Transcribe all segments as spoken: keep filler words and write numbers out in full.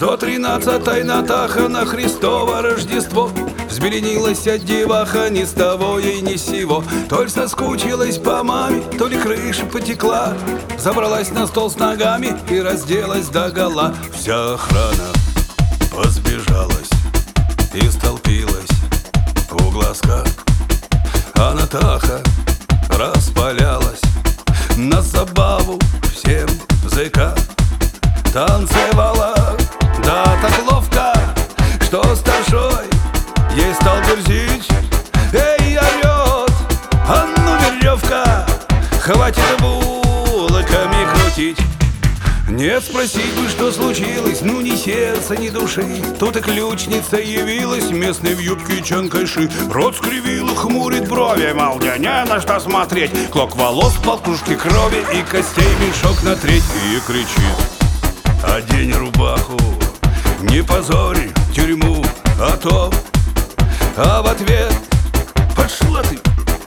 Сто тринадцатой Натаха на Христово Рождество взбеленилась от деваха, ни с того ей ни с сего. То ли соскучилась по маме, то ли крыша потекла, забралась на стол с ногами и разделась догола. Вся охрана позбежалась и столпилась у глазка, а Натаха распалялась на забаву всем зэка. Танцевала, да так ловко, что старшой ей стал дерзить. Эй, орёт, а ну веревка, хватит булками крутить. Нет, спросить бы, что случилось, ну ни сердца, ни души. Тут и ключница явилась, местной в юбке чанкайши. Рот скривила, хмурит брови, мол, не на что смотреть. Клок волос, полкружки крови и костей мешок на треть. И кричит: одень рубаху, не позорь тюрьму, а то. А в ответ: пошла ты,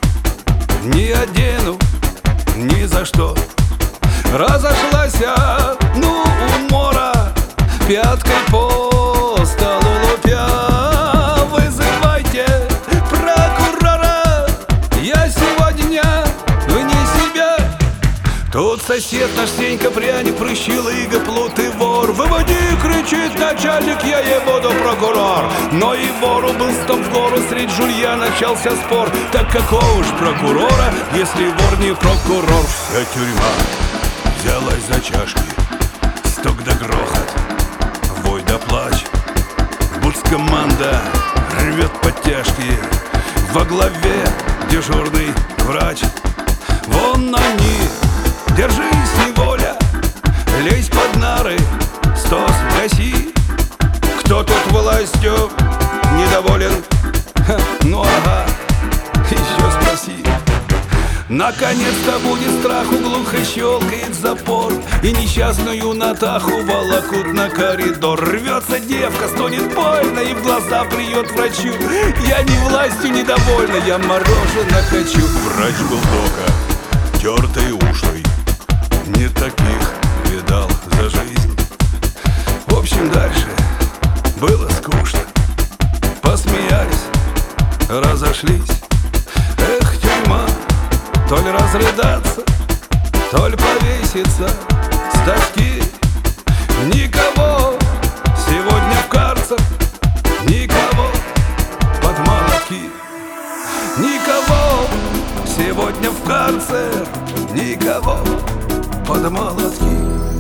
не одену ни за что. Разошлась, а, ну, умора, пяткой по столу лупя. Вызывайте прокурора, я сегодня вне себя. Тут сосед наш Сенька пряник, прыщелыга, плут и вор. Выводи, кричит начальник, я ей буду прокурор. Но и вору был стоп в гору, средь жулья начался спор. Так какого уж прокурора, если вор не прокурор? Вся тюрьма взялась за чашки, стук да грохот, вой да плач. Буцкоманда рвет подтяжки, во главе дежурный врач. Вон они, держись, неволя, лезь под нары, стос гаси. Кто тут властью недоволен? Ха, ну ага, еще спроси. Наконец-то будет страху, глухо щелкает запор, и несчастную Натаху волокут на коридор. Рвется девка, стонет больно и в глаза плюет врачу. Я не властью недовольна, я мороженое хочу. Врач был дока, тертый ушлый, не таких видал за жизнь. В общем, дальше было скучно. Посмеялись, разошлись. Эх, тюрьма, то ли разрыдаться, то ли повеситься с доски. Никого сегодня в карцер, никого под молотки. Никого сегодня в карцер, никого под молотки.